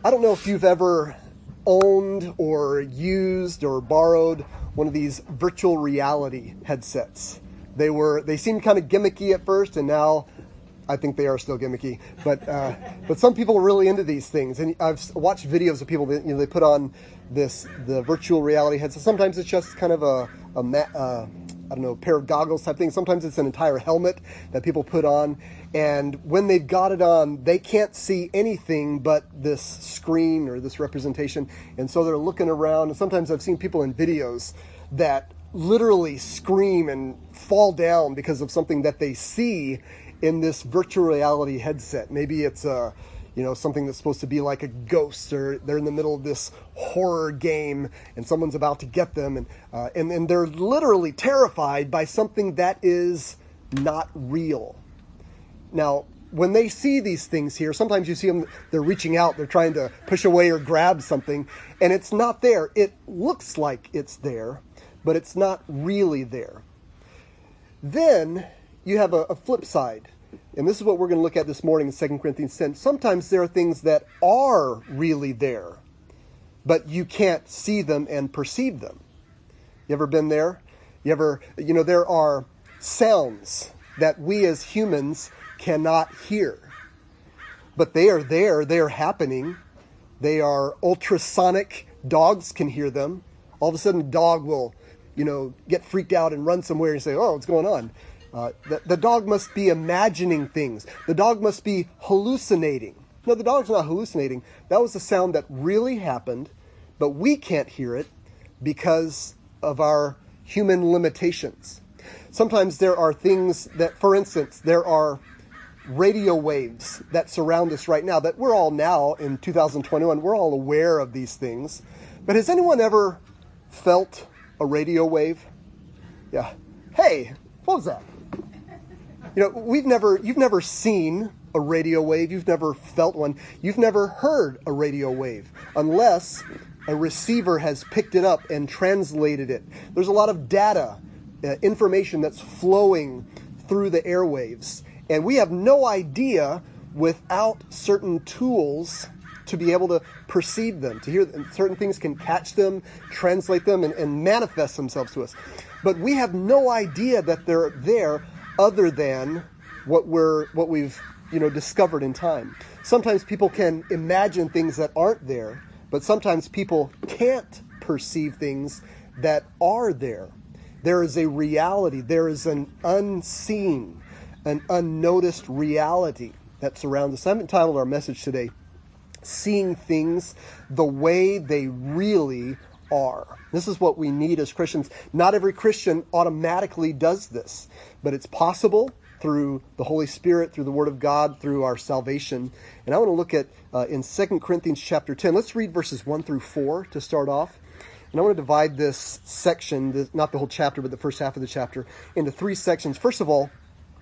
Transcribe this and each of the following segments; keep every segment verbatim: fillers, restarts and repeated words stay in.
I don't know if you've ever owned or used or borrowed one of these virtual reality headsets. They were they seemed kind of gimmicky at first, and now I think they are still gimmicky. But uh, but some people are really into these things, and I've watched videos of people that, you know, they put on this the virtual reality headset. Sometimes it's just kind of a a ma- uh, I don't know, pair of goggles type thing. Sometimes it's an entire helmet that people put on. And when they've got it on, they can't see anything but this screen or this representation. And so they're looking around. And sometimes I've seen people in videos that literally scream and fall down because of something that they see in this virtual reality headset. Maybe it's a, you know, something that's supposed to be like a ghost, or they're in the middle of this horror game and someone's about to get them, and uh, and, and they're literally terrified by something that is not real. Now, when they see these things here, sometimes you see them, they're reaching out, they're trying to push away or grab something, and it's not there. It looks like it's there, but it's not really there. Then you have a, a flip side. And this is what we're going to look at this morning in Second Corinthians ten. Sometimes there are things that are really there, but you can't see them and perceive them. You ever been there? You ever, you know, there are sounds that we as humans cannot hear, but they are there. They are happening. They are ultrasonic. Dogs can hear them. All of a sudden, a dog will, you know, get freaked out and run somewhere and say, "Oh, what's going on?" Uh, the, the dog must be imagining things. The dog must be hallucinating. No, the dog's not hallucinating. That was a sound that really happened, but we can't hear it because of our human limitations. Sometimes there are things that, for instance, there are radio waves that surround us right now that we're all now in two thousand twenty-one, we're all aware of these things. But has anyone ever felt a radio wave? Yeah. Hey, what was that? You know, we've never, you've never seen a radio wave. You've never felt one. You've never heard a radio wave unless a receiver has picked it up and translated it. There's a lot of data, uh, information that's flowing through the airwaves. And we have no idea without certain tools to be able to perceive them, to hear them. Certain things can catch them, translate them, and, and manifest themselves to us. But we have no idea that they're there other than what we're what we've you know discovered in time. Sometimes people can imagine things that aren't there, but sometimes people can't perceive things that are there. There is a reality. There is an unseen, an unnoticed reality that surrounds us. I've entitled our message today, "Seeing Things the Way They Really Are." This is what we need as Christians. Not every Christian automatically does this, but it's possible through the Holy Spirit, through the Word of God, through our salvation. And I want to look at uh, in Second Corinthians chapter ten. Let's read verses one through four to start off. And I want to divide this section, this, not the whole chapter, but the first half of the chapter, into three sections. First of all,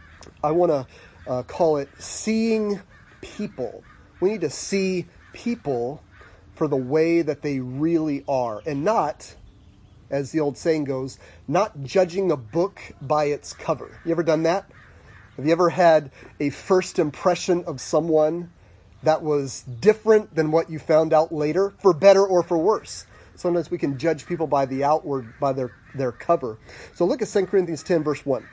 I want to uh, call it Seeing People. We need to see people for the way that they really are, and not, as the old saying goes, not judging a book by its cover. You ever done that? Have you ever had a first impression of someone that was different than what you found out later, for better or for worse? Sometimes we can judge people by the outward, by their, their cover. So look at Second Corinthians ten, verse one.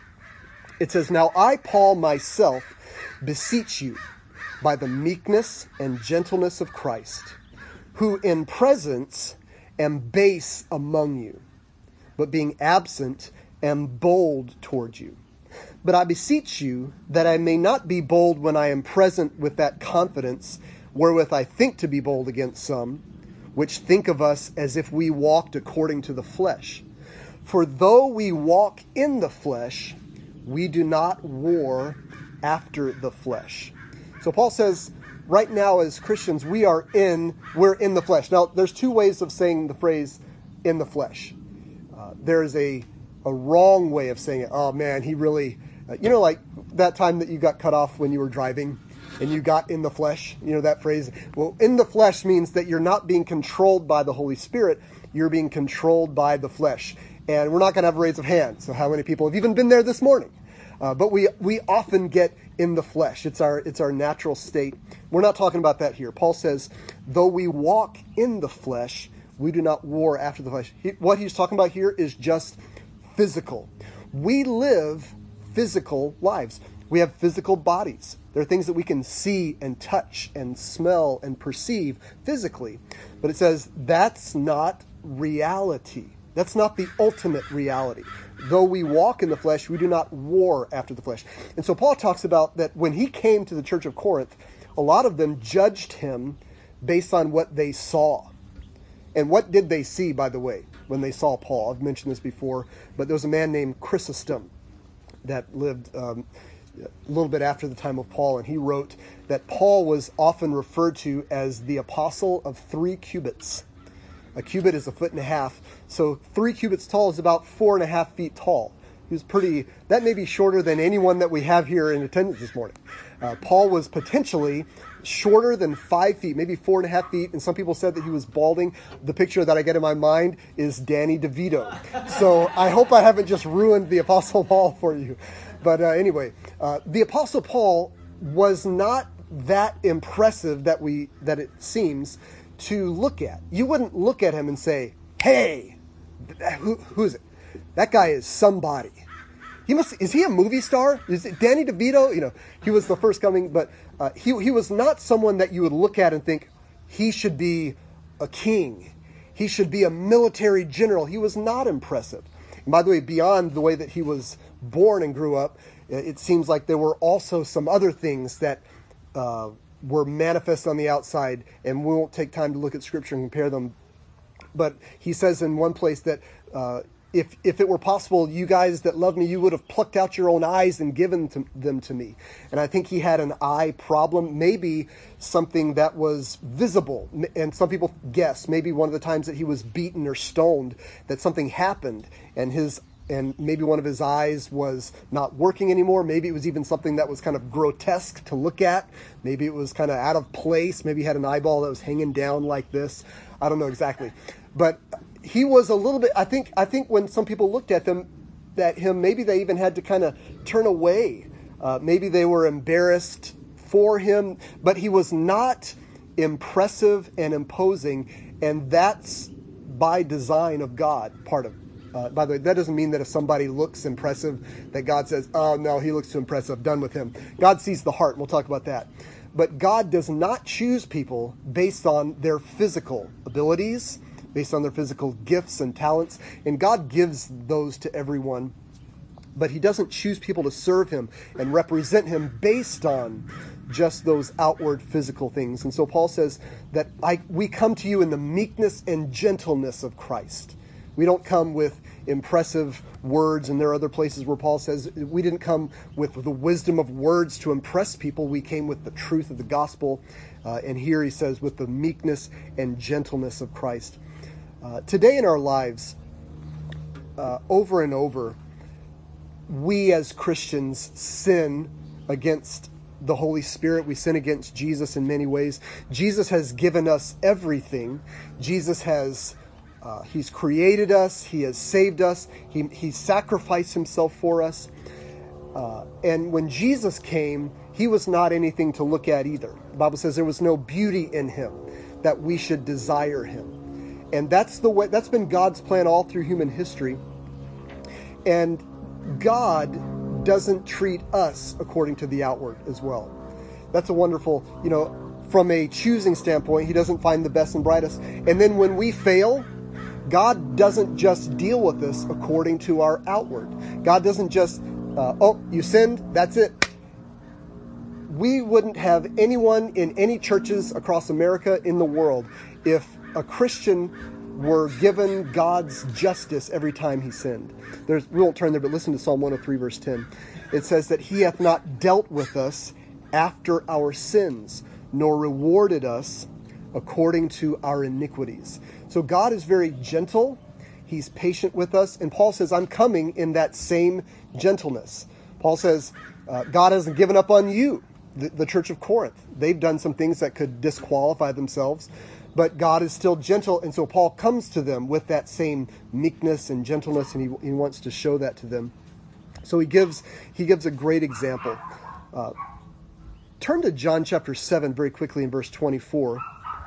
It says, "Now I, Paul, myself, beseech you by the meekness and gentleness of Christ, who in presence am base among you, but being absent am bold toward you. But I beseech you that I may not be bold when I am present with that confidence wherewith I think to be bold against some, which think of us as if we walked according to the flesh. For though we walk in the flesh, we do not war after the flesh." So Paul says, right now as Christians, we are in, we're in the flesh. Now, there's two ways of saying the phrase "in the flesh." Uh, there is a, a wrong way of saying it. Oh man, he really, uh, you know, like that time that you got cut off when you were driving and you got in the flesh, you know, that phrase. Well, in the flesh means that you're not being controlled by the Holy Spirit. You're being controlled by the flesh. And we're not going to have a raise of hands. So how many people have even been there this morning? Uh, but we we often get in the flesh. It's our it's our natural state. We're not talking about that here. Paul says, though we walk in the flesh, we do not war after the flesh. He, what he's talking about here is just physical. We live physical lives. We have physical bodies. There are things that we can see and touch and smell and perceive physically. But it says that's not reality. That's not the ultimate reality. Though we walk in the flesh, we do not war after the flesh. And so Paul talks about that when he came to the church of Corinth, a lot of them judged him based on what they saw. And what did they see, by the way, when they saw Paul? I've mentioned this before, but there was a man named Chrysostom that lived um, a little bit after the time of Paul, and he wrote that Paul was often referred to as the apostle of three cubits. A cubit is a foot and a half, so three cubits tall is about four and a half feet tall. He was pretty, that may be shorter than anyone that we have here in attendance this morning. Uh, Paul was potentially shorter than five feet, maybe four and a half feet, and some people said that he was balding. The picture that I get in my mind is Danny DeVito. So I hope I haven't just ruined the Apostle Paul for you. But uh, anyway, uh, the Apostle Paul was not that impressive that we that it seems to look at. You wouldn't look at him and say, hey, who, who's it? That guy is somebody. He must, is he a movie star? Is it Danny DeVito? You know, he was the first coming, but uh, he, he was not someone that you would look at and think he should be a king. He should be a military general. He was not impressive. And by the way, beyond the way that he was born and grew up, it seems like there were also some other things that uh, were manifest on the outside, and we won't take time to look at Scripture and compare them. But he says in one place that uh, if if it were possible, you guys that love me, you would have plucked out your own eyes and given to, them to me. And I think he had an eye problem, maybe something that was visible. And some people guess maybe one of the times that he was beaten or stoned, that something happened, and his and maybe one of his eyes was not working anymore. Maybe it was even something that was kind of grotesque to look at. Maybe it was kind of out of place. Maybe he had an eyeball that was hanging down like this. I don't know exactly. But he was a little bit, I think, I think when some people looked at them, at him, maybe they even had to kind of turn away. Uh, maybe they were embarrassed for him, but he was not impressive and imposing. And that's by design of God, part of it. Uh, by the way, that doesn't mean that if somebody looks impressive, that God says, oh, no, he looks too impressive, done with him. God sees the heart, and we'll talk about that. But God does not choose people based on their physical abilities, based on their physical gifts and talents. And God gives those to everyone. But he doesn't choose people to serve him and represent him based on just those outward physical things. And so Paul says that I, we come to you in the meekness and gentleness of Christ. We don't come with impressive words, and there are other places where Paul says we didn't come with the wisdom of words to impress people. We came with the truth of the gospel. Uh, and here he says with the meekness and gentleness of Christ. Uh, today in our lives, uh, over and over, we as Christians sin against the Holy Spirit. We sin against Jesus in many ways. Jesus has given us everything. Jesus has Uh, he's created us. He has saved us. He, he sacrificed himself for us. Uh, and when Jesus came, he was not anything to look at either. The Bible says there was no beauty in him that we should desire him. And that's the way, that's been God's plan all through human history. And God doesn't treat us according to the outward as well. That's a wonderful, you know, from a choosing standpoint, he doesn't find the best and brightest. And then when we fail, God doesn't just deal with us according to our outward. God doesn't just, uh, oh, you sinned, that's it. We wouldn't have anyone in any churches across America, in the world, if a Christian were given God's justice every time he sinned. There's, we won't turn there, but listen to Psalm one oh three, verse ten. It says that he hath not dealt with us after our sins, nor rewarded us according to our iniquities. So God is very gentle. He's patient with us. And Paul says, I'm coming in that same gentleness. Paul says, uh, God hasn't given up on you, the, the church of Corinth. They've done some things that could disqualify themselves, but God is still gentle. And so Paul comes to them with that same meekness and gentleness, and he, he wants to show that to them. So he gives he gives a great example. Uh, turn to John chapter seven very quickly in verse twenty-four.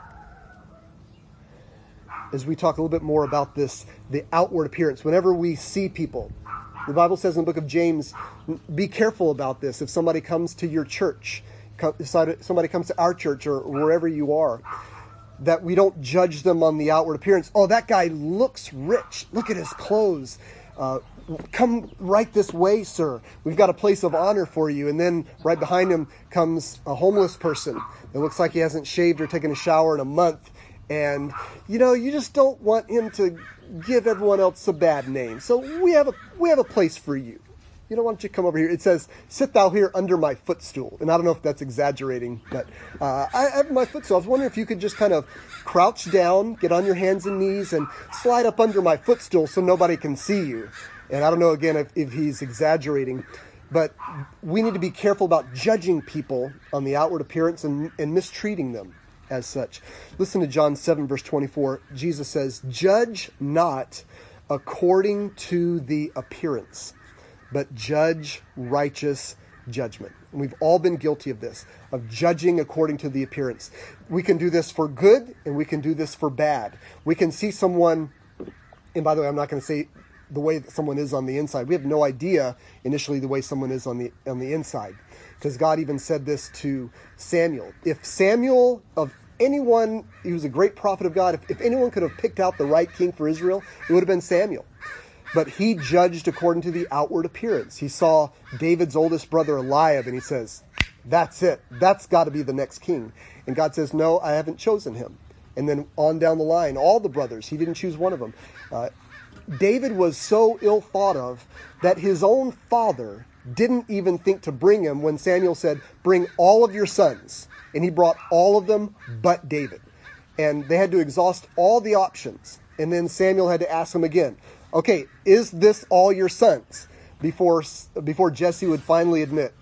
As we talk a little bit more about this, the outward appearance. Whenever we see people, the Bible says in the book of James, be careful about this. If somebody comes to your church, somebody comes to our church or wherever you are, that we don't judge them on the outward appearance. Oh, that guy looks rich. Look at his clothes. Uh, come right this way, sir. We've got a place of honor for you. And then right behind him comes a homeless person that looks like he hasn't shaved or taken a shower in a month. And, you know, you just don't want him to give everyone else a bad name. So we have a we have a place for you. You know, why don't you come over here? It says, sit thou here under my footstool. And I don't know if that's exaggerating, but uh, I have my footstool. I was wondering if you could just kind of crouch down, get on your hands and knees, and slide up under my footstool so nobody can see you. And I don't know, again, if, if he's exaggerating. But we need to be careful about judging people on the outward appearance and, and mistreating them as such. Listen to John seven, verse twenty-four. Jesus says, judge not according to the appearance, but judge righteous judgment. And we've all been guilty of this, of judging according to the appearance. We can do this for good, and we can do this for bad. We can see someone, and by the way, I'm not going to say the way that someone is on the inside. We have no idea initially the way someone is on the on the inside, because God even said this to Samuel. If Samuel, of anyone, he was a great prophet of God, if, if anyone could have picked out the right king for Israel, it would have been Samuel. But he judged according to the outward appearance. He saw David's oldest brother Eliab, and he says, that's it. That's got to be the next king. And God says, no, I haven't chosen him. And then on down the line, all the brothers, he didn't choose one of them. Uh, David was so ill thought of that his own father didn't even think to bring him when Samuel said, bring all of your sons. And he brought all of them but David. And they had to exhaust all the options. And then Samuel had to ask him again, okay, is this all your sons? Before before Jesse would finally admit,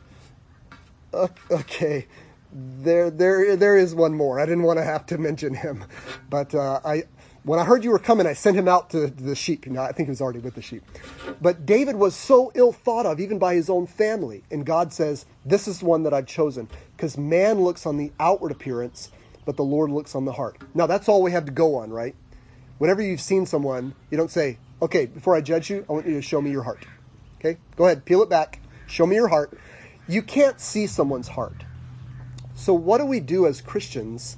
okay, there there there is one more. I didn't want to have to mention him, but uh, I when I heard you were coming, I sent him out to the sheep. You know, I think he was already with the sheep. But David was so ill thought of, even by his own family. And God says, this is the one that I've chosen, because man looks on the outward appearance, but the Lord looks on the heart. Now, that's all we have to go on, right? Whenever you've seen someone, you don't say, okay, before I judge you, I want you to show me your heart. Okay, go ahead, peel it back. Show me your heart. You can't see someone's heart. So what do we do as Christians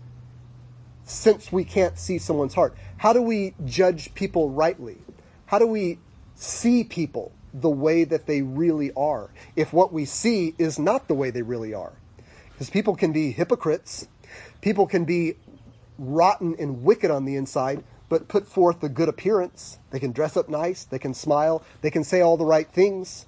since we can't see someone's heart? How do we judge people rightly? How do we see people the way that they really are if what we see is not the way they really are? Because people can be hypocrites. People can be rotten and wicked on the inside, but put forth a good appearance. They can dress up nice. They can smile. They can say all the right things.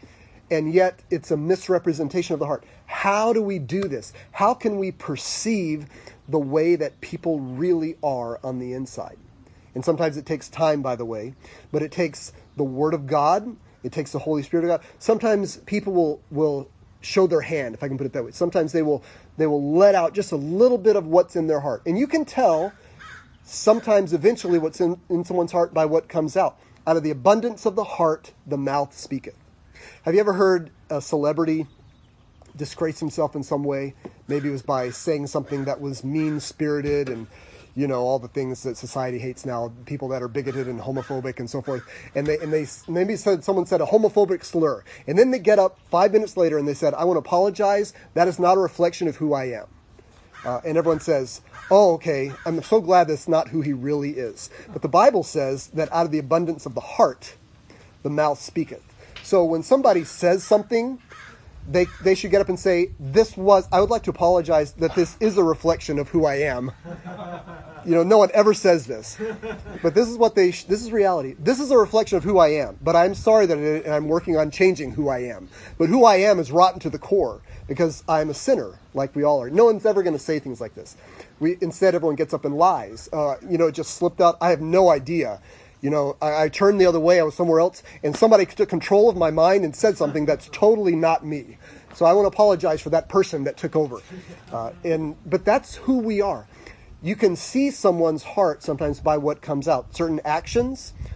And yet it's a misrepresentation of the heart. How do we do this? How can we perceive the way that people really are on the inside? And sometimes it takes time, by the way, but it takes the Word of God. It takes the Holy Spirit of God. Sometimes people will, will show their hand, if I can put it that way. Sometimes they will, they will let out just a little bit of what's in their heart. And you can tell sometimes eventually what's in, in someone's heart by what comes out. Out of the abundance of the heart, the mouth speaketh. Have you ever heard a celebrity disgrace himself in some way? Maybe it was by saying something that was mean-spirited and, you know, all the things that society hates now, people that are bigoted and homophobic and so forth. And they and they maybe said someone said a homophobic slur. And then they get up five minutes later and they said, I want to apologize. That is not a reflection of who I am. Uh, and everyone says, oh, okay, I'm so glad that's not who he really is. But the Bible says that out of the abundance of the heart, the mouth speaketh. So when somebody says something, they they should get up and say, this was, I would like to apologize that this is a reflection of who I am. You know, no one ever says this. But this is what they, this is reality. This is a reflection of who I am. But I'm sorry that it, and I'm working on changing who I am. But who I am is rotten to the core because I'm a sinner, like we all are. No one's ever going to say things like this. We Instead, everyone gets up and lies. Uh, you know, it just slipped out. I have no idea. You know, I, I turned the other way. I was somewhere else. And somebody took control of my mind and said something that's totally not me. So I want to apologize for that person that took over. Uh, and But that's who we are. You can see someone's heart sometimes by what comes out. Certain actions,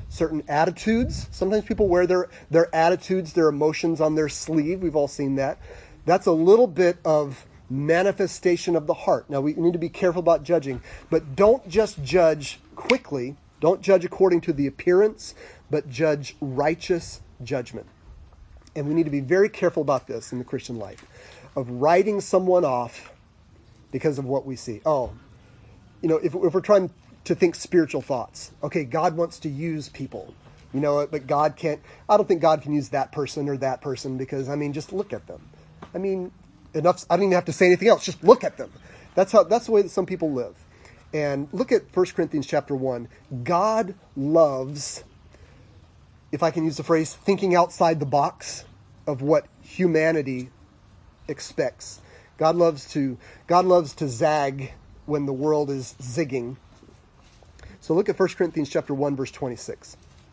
certain attitudes. Sometimes people wear their, their attitudes, their emotions on their sleeve. We've all seen that. That's a little bit of manifestation of the heart. Now, we need to be careful about judging, but don't just judge quickly. Don't judge according to the appearance, but judge righteous judgment. And we need to be very careful about this in the Christian life, of writing someone off because of what we see. Oh, you know, if, if we're trying to think spiritual thoughts, okay, God wants to use people, you know, but God can't, I don't think God can use that person or that person because, I mean, just look at them. I mean, enough, I don't even have to say anything else, just look at them. That's how, that's the way that some people live. And look at First Corinthians chapter one. God loves, if I can use the phrase, thinking outside the box of what humanity expects. God loves to God loves to zag when the world is zigging. So look at First Corinthians chapter one, verse twenty-six.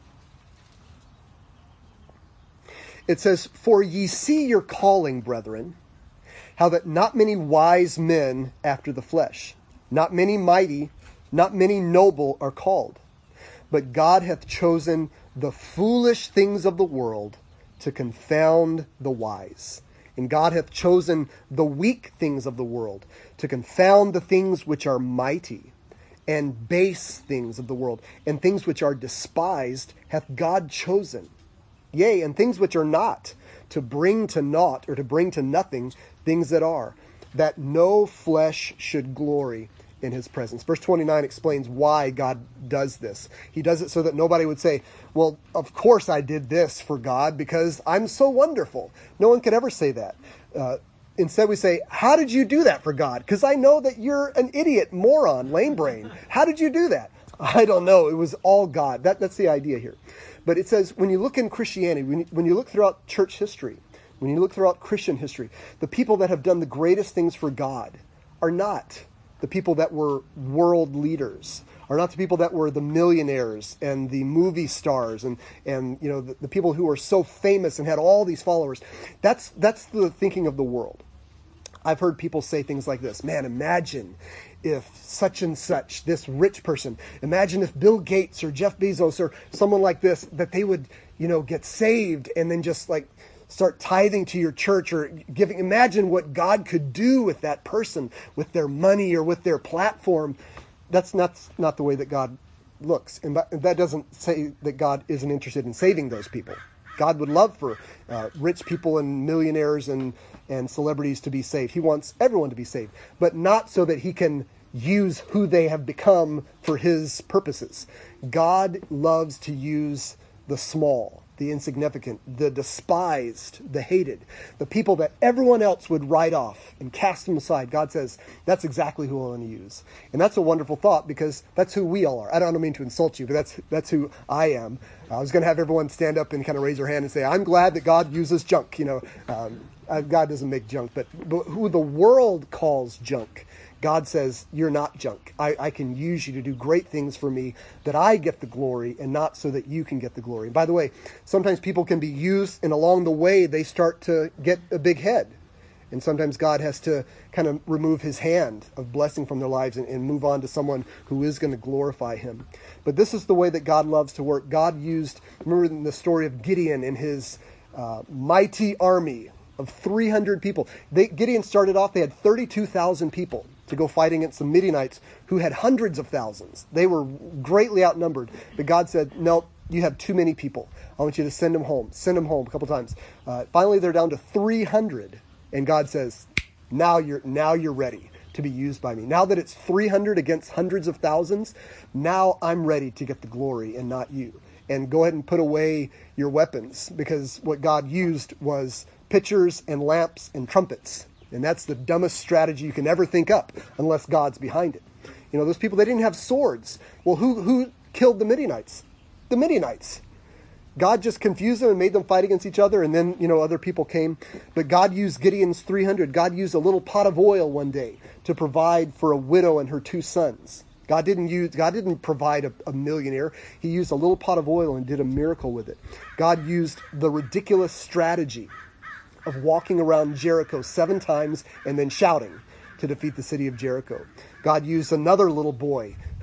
It says, "For ye see your calling, brethren, how that not many wise men after the flesh, not many mighty, not many noble are called. But God hath chosen the foolish things of the world to confound the wise. And God hath chosen the weak things of the world to confound the things which are mighty, and base things of the world, and things which are despised hath God chosen. Yea, and things which are not, to bring to naught, or to bring to nothing, things that are, that no flesh should glory in his presence." Verse twenty-nine explains why God does this. He does it so that nobody would say, well, of course I did this for God because I'm so wonderful. No one could ever say that. Uh, instead we say, how did you do that for God? Because I know that you're an idiot, moron, lame brain. How did you do that? I don't know. It was all God. That, that's the idea here. But it says, when you look in Christianity, when you, when you look throughout church history, when you look throughout Christian history, the people that have done the greatest things for God are not the people that were world leaders, are not the people that were the millionaires and the movie stars and, and you know, the, the people who were so famous and had all these followers. That's, that's the thinking of the world. I've heard people say things like this, man, imagine if such and such, this rich person, imagine if Bill Gates or Jeff Bezos or someone like this, that they would, you know, get saved and then just like start tithing to your church or giving. Imagine what God could do with that person, with their money or with their platform. That's not, not the way that God looks. And that doesn't say that God isn't interested in saving those people. God would love for uh, rich people and millionaires and, and celebrities to be saved. He wants everyone to be saved, but not so that he can use who they have become for his purposes. God loves to use the small, the insignificant, the despised, the hated, the people that everyone else would write off and cast them aside. God says, that's exactly who I want to use. And that's a wonderful thought because that's who we all are. I don't mean to insult you, but that's that's who I am. I was going to have everyone stand up and kind of raise their hand and say, I'm glad that God uses junk. You know, um, God doesn't make junk, but, but who the world calls junk, God says, you're not junk. I, I can use you to do great things for me, that I get the glory and not so that you can get the glory. And by the way, sometimes people can be used and along the way they start to get a big head. And sometimes God has to kind of remove his hand of blessing from their lives and, and move on to someone who is going to glorify him. But this is the way that God loves to work. God used, remember in the story of Gideon and his uh, mighty army of three hundred people. They, Gideon started off, they had thirty-two thousand people to go fight against the Midianites who had hundreds of thousands. They were greatly outnumbered. But God said, no, you have too many people. I want you to send them home. Send them home a couple times. Uh, finally, they're down to three hundred. And God says, now you're, now you're ready to be used by me. Now that it's three hundred against hundreds of thousands, now I'm ready to get the glory and not you. And go ahead and put away your weapons, because what God used was pitchers and lamps and trumpets. And that's the dumbest strategy you can ever think up unless God's behind it. You know, those people, they didn't have swords. Well, who, who killed the Midianites? The Midianites. God just confused them and made them fight against each other. And then, you know, other people came. But God used Gideon's three hundred. God used a little pot of oil one day to provide for a widow and her two sons. God didn't use, God didn't provide a, a millionaire. He used a little pot of oil and did a miracle with it. God used the ridiculous strategy of walking around Jericho seven times and then shouting to defeat the city of Jericho. God used another little boy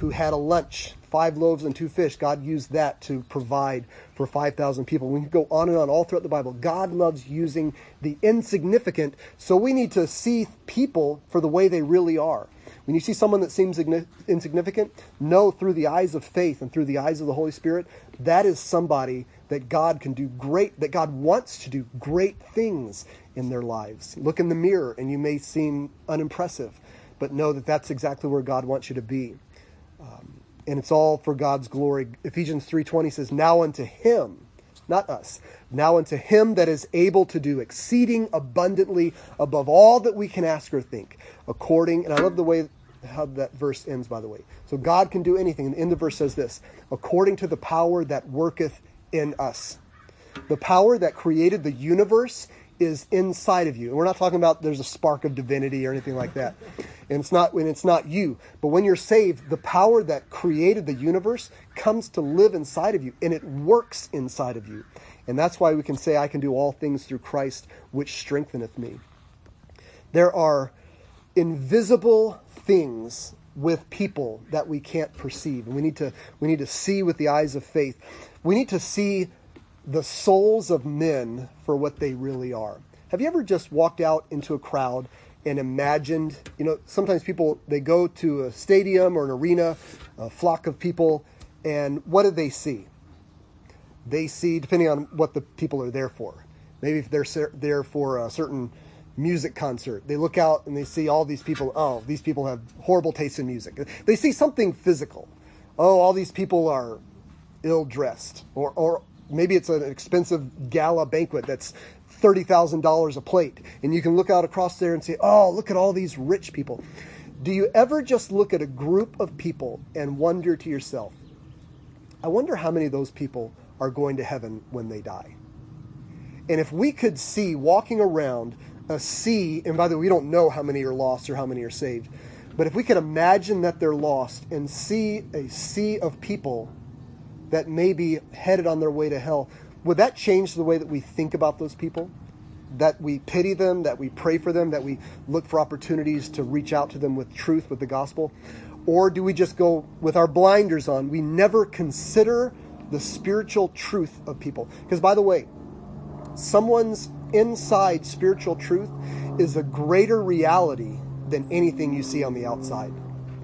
who had a lunch, five loaves and two fish. God used that to provide for five thousand people. We can go on and on all throughout the Bible. God loves using the insignificant, so we need to see people for the way they really are. When you see someone that seems insignificant, know through the eyes of faith and through the eyes of the Holy Spirit, that is somebody that God can do great, that God wants to do great things in their lives. Look in the mirror and you may seem unimpressive, but know that that's exactly where God wants you to be. Um, and it's all for God's glory. Ephesians three twenty says, now unto him, not us, now unto him that is able to do exceeding abundantly above all that we can ask or think, according, and I love the way how that verse ends, by the way. So God can do anything. And the end of the verse says this, according to the power that worketh in us. The power that created the universe is inside of you. And we're not talking about there's a spark of divinity or anything like that. And it's not when it's not you. But when you're saved, the power that created the universe comes to live inside of you, and it works inside of you. And that's why we can say, I can do all things through Christ, which strengtheneth me. There are invisible things with people that we can't perceive. And we need to we need to see with the eyes of faith. We need to see the souls of men for what they really are. Have you ever just walked out into a crowd and imagined, you know, sometimes people, they go to a stadium or an arena, a flock of people, and what do they see? They see, depending on what the people are there for. Maybe if they're there for a certain music concert, they look out and they see all these people, oh, these people have horrible taste in music. They see something physical. Oh, all these people are ill-dressed, or or maybe it's an expensive gala banquet that's thirty thousand dollars a plate. And you can look out across there and say, oh, look at all these rich people. Do you ever just look at a group of people and wonder to yourself, I wonder how many of those people are going to heaven when they die? And if we could see walking around a sea, and by the way, we don't know how many are lost or how many are saved, but if we could imagine that they're lost and see a sea of people that may be headed on their way to hell, would that change the way that we think about those people? That we pity them, that we pray for them, that we look for opportunities to reach out to them with truth, with the gospel? Or do we just go with our blinders on? We never consider the spiritual truth of people. Because by the way, someone's inside spiritual truth is a greater reality than anything you see on the outside.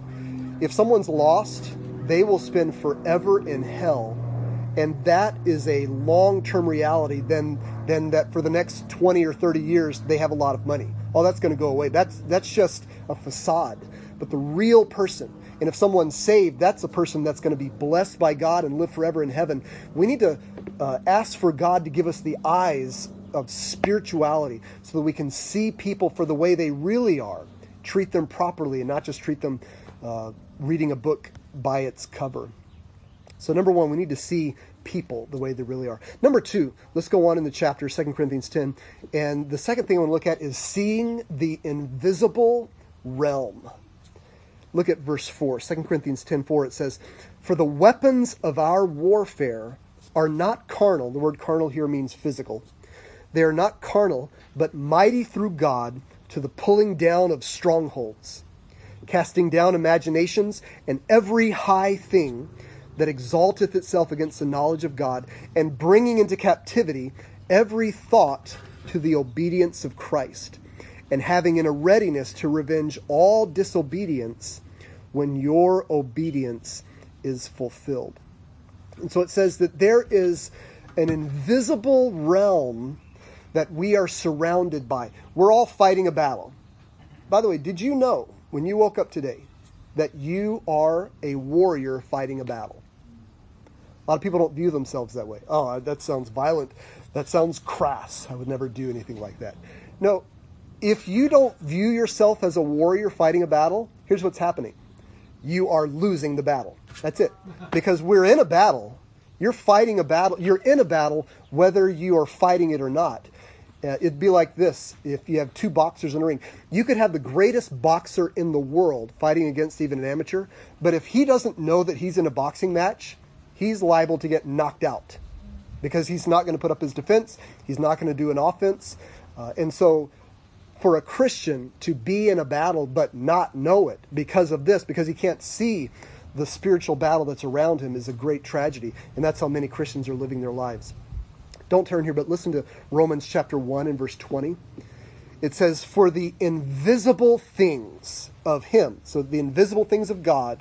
If someone's lost, they will spend forever in hell, and that is a long-term reality than than that for the next twenty or thirty years they have a lot of money. Oh, that's going to go away. That's that's just a facade. But the real person, and if someone's saved, that's a person that's going to be blessed by God and live forever in heaven. We need to uh, ask for God to give us the eyes of spirituality so that we can see people for the way they really are, treat them properly, and not just treat them uh, reading a book by its cover. So number one, we need to see people the way they really are. Number two, let's go on in the chapter, Second Corinthians ten. And the second thing I want to look at is seeing the invisible realm. Look at verse four, Second Corinthians ten four. It says, for the weapons of our warfare are not carnal. The word carnal here means physical. They are not carnal, but mighty through God to the pulling down of strongholds, casting down imaginations and every high thing that exalteth itself against the knowledge of God, and bringing into captivity every thought to the obedience of Christ, and having in a readiness to revenge all disobedience when your obedience is fulfilled. And so it says that there is an invisible realm that we are surrounded by. We're all fighting a battle. By the way, did you know when you woke up today that you are a warrior fighting a battle? A lot of people don't view themselves that way. Oh, that sounds violent. That sounds crass. I would never do anything like that. No, if you don't view yourself as a warrior fighting a battle, here's what's happening. You are losing the battle. That's it. Because we're in a battle. You're fighting a battle. You're in a battle whether you are fighting it or not. Uh, it'd be like this if you have two boxers in a ring. You could have the greatest boxer in the world fighting against even an amateur, but if he doesn't know that he's in a boxing match, he's liable to get knocked out because he's not going to put up his defense. He's not going to do an offense. Uh, and so for a Christian to be in a battle but not know it because of this, because he can't see the spiritual battle that's around him is a great tragedy. And that's how many Christians are living their lives. Don't turn here, but listen to Romans chapter one and verse twenty. It says, for the invisible things of him, so the invisible things of God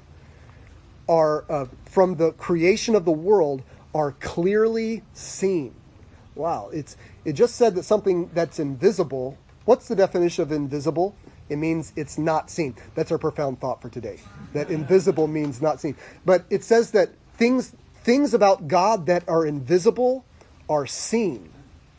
are, uh, from the creation of the world, are clearly seen. Wow, it's it just said that something that's invisible. What's the definition of invisible? It means it's not seen. That's our profound thought for today. That invisible means not seen. But it says that things things about God that are invisible are seen.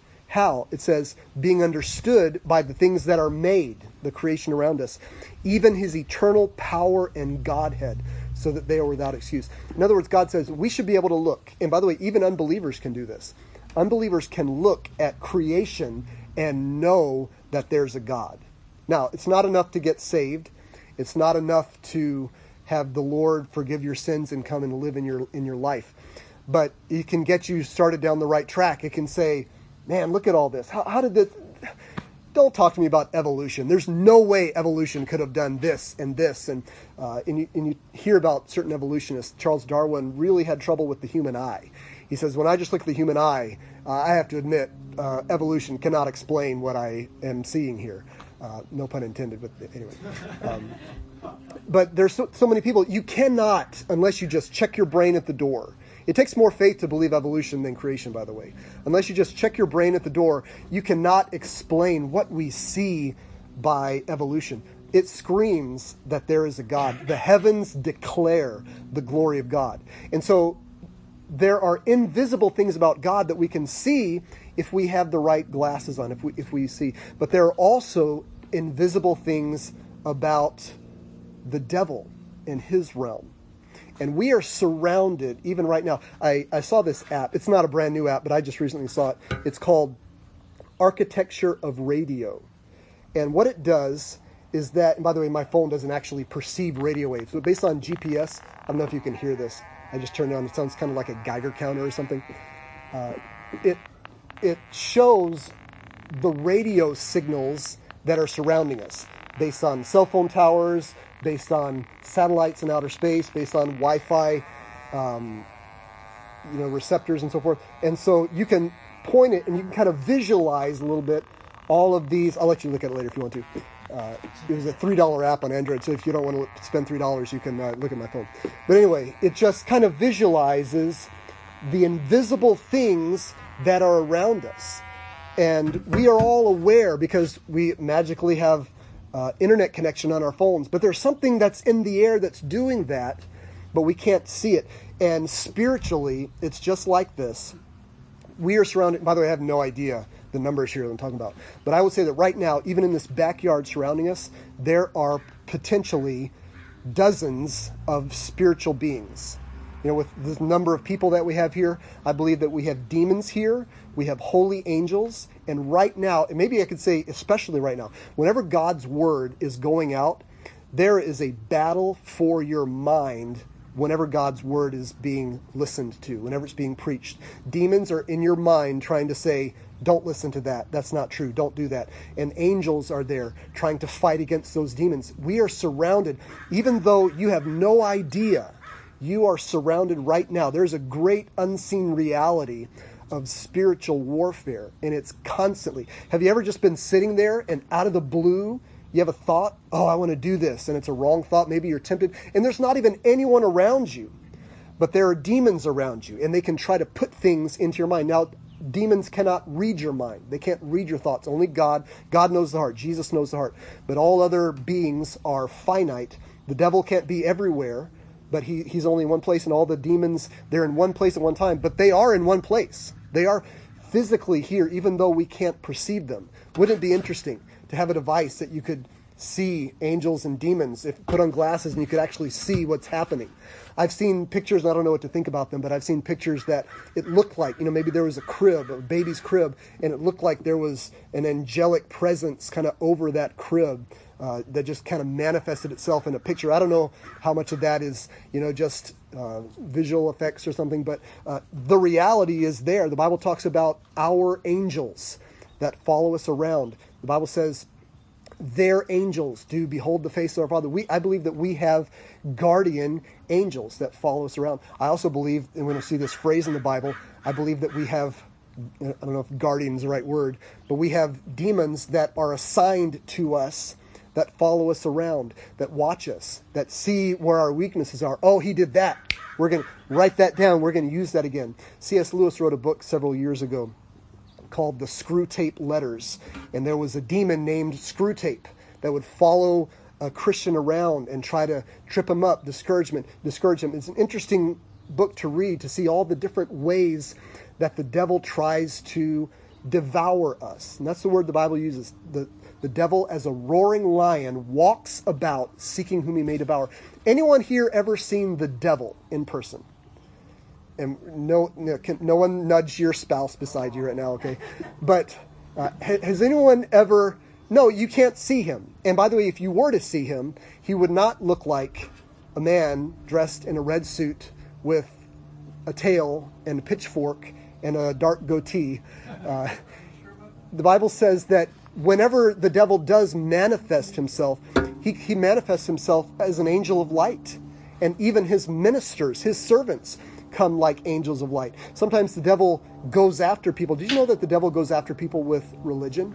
How? It says, being understood by the things that are made, the creation around us, even his eternal power and Godhead, so that they are without excuse. In other words, God says we should be able to look. And by the way, even unbelievers can do this. Unbelievers can look at creation and know that there's a God. Now, it's not enough to get saved. It's not enough to have the Lord forgive your sins and come and live in your in your life. But it can get you started down the right track. It can say, man, look at all this. How, how did this... Don't talk to me about evolution. There's no way evolution could have done this and this. And, uh, and, you, and you hear about certain evolutionists. Charles Darwin really had trouble with the human eye. He says, when I just look at the human eye, uh, I have to admit, uh, evolution cannot explain what I am seeing here. Uh, no pun intended, but anyway. Um, but there's so, so many people. You cannot, unless you just check your brain at the door. It takes more faith to believe evolution than creation, by the way. Unless you just check your brain at the door, you cannot explain what we see by evolution. It screams that there is a God. The heavens declare the glory of God. And so there are invisible things about God that we can see if we have the right glasses on, if we if we see. But there are also invisible things about the devil and his realm. And we are surrounded, even right now. I, I saw this app. It's not a brand new app, but I just recently saw it. It's called Architecture of Radio. And what it does is that, and by the way, my phone doesn't actually perceive radio waves. But based on G P S, I don't know if you can hear this. I just turned it on. It sounds kind of like a Geiger counter or something. Uh, it it shows the radio signals that are surrounding us based on cell phone towers, based on satellites in outer space, based on Wi-Fi, um, you know, receptors and so forth. And so you can point it and you can kind of visualize a little bit all of these. I'll let you look at it later if you want to. Uh, it was a three dollar app on Android, so if you don't want to spend three dollars, you can uh, look at my phone. But anyway, it just kind of visualizes the invisible things that are around us. And we are all aware because we magically have uh, internet connection on our phones. But there's something that's in the air that's doing that, but we can't see it. And spiritually, it's just like this. We are surrounded, by the way, I have no idea the numbers here that I'm talking about. But I would say that right now, even in this backyard surrounding us, there are potentially dozens of spiritual beings. You know, with the number of people that we have here, I believe that we have demons here, we have holy angels, and right now, and maybe I could say especially right now, whenever God's word is going out, there is a battle for your mind whenever God's word is being listened to, whenever it's being preached. Demons are in your mind trying to say, don't listen to that. That's not true. Don't do that. And angels are there trying to fight against those demons. We are surrounded, even though you have no idea, you are surrounded right now. There's a great unseen reality of spiritual warfare, and it's constantly. Have you ever just been sitting there and out of the blue, you have a thought, oh, I want to do this, and it's a wrong thought. Maybe you're tempted, and there's not even anyone around you, but there are demons around you, and they can try to put things into your mind. Now, demons cannot read your mind. They can't read your thoughts. Only God. God knows the heart. Jesus knows the heart. But all other beings are finite. The devil can't be everywhere, but he, he's only in one place, and all the demons, they're in one place at one time, but they are in one place. They are physically here, even though we can't perceive them. Wouldn't it be interesting to have a device that you could see angels and demons, if put on glasses and you could actually see what's happening? I've seen pictures, and I don't know what to think about them, but I've seen pictures that it looked like, you know, maybe there was a crib, a baby's crib, and it looked like there was an angelic presence kind of over that crib uh, that just kind of manifested itself in a picture. I don't know how much of that is, you know, just uh, visual effects or something, but uh, the reality is there. The Bible talks about our angels that follow us around. The Bible says their angels do behold the face of our Father. We, I believe that we have guardian angels that follow us around. I also believe, and when I see this phrase in the Bible, I believe that we have, I don't know if guardian is the right word, but we have demons that are assigned to us, that follow us around, that watch us, that see where our weaknesses are. Oh, he did that. We're going to write that down. We're going to use that again. C S Lewis wrote a book several years ago called The Screwtape Letters. And there was a demon named Screwtape that would follow a Christian around and try to trip him up, discouragement, discourage him. It's an interesting book to read, to see all the different ways that the devil tries to devour us. And that's the word the Bible uses. The, the devil, as a roaring lion, walks about seeking whom he may devour. Anyone here ever seen the devil in person? And no, no, can, no one nudge your spouse beside you right now, okay? But uh, has anyone ever... No, you can't see him. And by the way, if you were to see him, he would not look like a man dressed in a red suit with a tail and a pitchfork and a dark goatee. Uh, the Bible says that whenever the devil does manifest himself, he, he manifests himself as an angel of light. And even his ministers, his servants, come like angels of light. Sometimes the devil goes after people. Did you know that the devil goes after people with religion?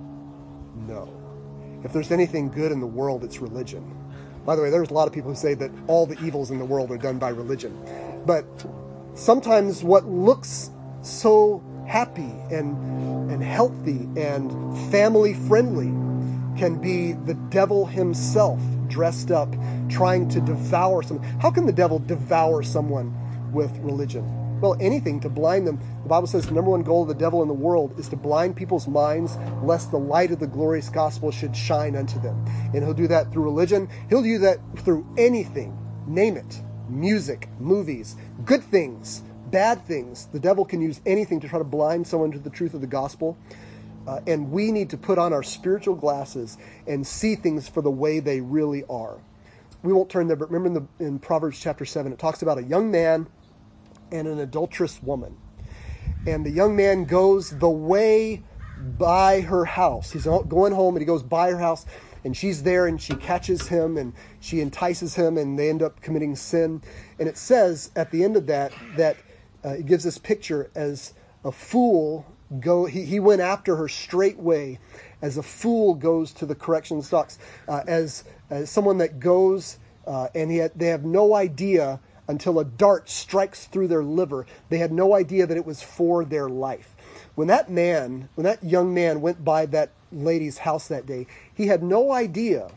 No. If there's anything good in the world, it's religion. By the way, there's a lot of people who say that all the evils in the world are done by religion. But sometimes what looks so happy and and healthy and family friendly can be the devil himself dressed up trying to devour someone. How can the devil devour someone with religion? Well, anything to blind them. The Bible says the number one goal of the devil in the world is to blind people's minds lest the light of the glorious gospel should shine unto them. And he'll do that through religion. He'll do that through anything. Name it. Music, movies, good things, bad things. The devil can use anything to try to blind someone to the truth of the gospel. Uh, and we need to put on our spiritual glasses and see things for the way they really are. We won't turn there, but remember in, the, in Proverbs chapter seven, it talks about a young man and an adulterous woman. And the young man goes the way by her house. He's going home and he goes by her house and she's there and she catches him and she entices him and they end up committing sin. And it says at the end of that, that uh, it gives this picture as a fool go, he, he went after her straightway as a fool goes to the correction stocks, uh, as, as someone that goes uh, and he had, they have no idea until a dart strikes through their liver. They had no idea that it was for their life. When that man, when that young man went by that lady's house that day, he had no idea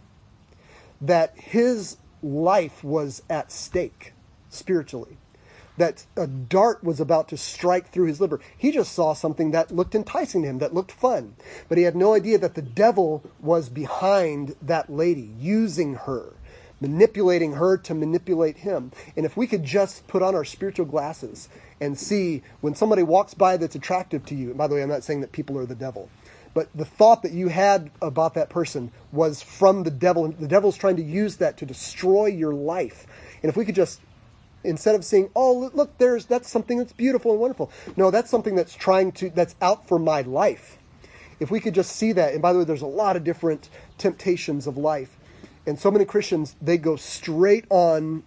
that his life was at stake spiritually, that a dart was about to strike through his liver. He just saw something that looked enticing to him, that looked fun. But he had no idea that the devil was behind that lady, using her, manipulating her to manipulate him. And if we could just put on our spiritual glasses and see when somebody walks by that's attractive to you, and by the way, I'm not saying that people are the devil, but the thought that you had about that person was from the devil. The devil's trying to use that to destroy your life. And if we could just, instead of saying, oh, look, there's that's something that's beautiful and wonderful. No, that's something that's trying to, that's out for my life. If we could just see that, and by the way, there's a lot of different temptations of life. And so many Christians, they go straight on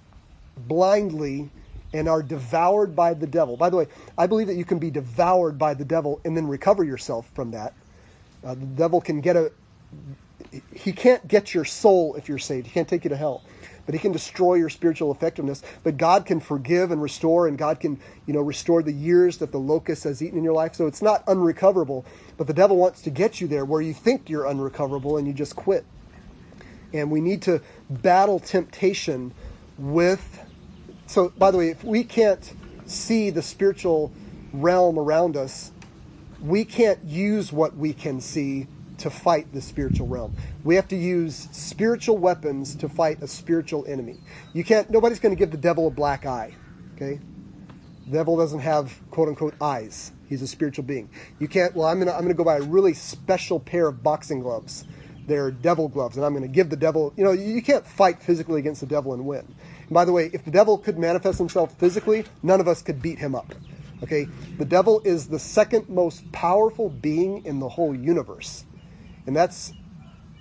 blindly and are devoured by the devil. By the way, I believe that you can be devoured by the devil and then recover yourself from that. Uh, the devil can get a... He can't get your soul if you're saved. He can't take you to hell. But he can destroy your spiritual effectiveness. But God can forgive and restore, and God can, you know, restore the years that the locust has eaten in your life. So it's not unrecoverable. But the devil wants to get you there where you think you're unrecoverable and you just quit. And we need to battle temptation with... So, by the way, if we can't see the spiritual realm around us, we can't use what we can see to fight the spiritual realm. We have to use spiritual weapons to fight a spiritual enemy. You can't... Nobody's going to give the devil a black eye, okay? The devil doesn't have, quote-unquote, eyes. He's a spiritual being. You can't... Well, I'm going to I'm going to go buy a really special pair of boxing gloves. They're devil gloves, and I'm going to give the devil... You know, you can't fight physically against the devil and win. And by the way, if the devil could manifest himself physically, none of us could beat him up. Okay? The devil is the second most powerful being in the whole universe. And that's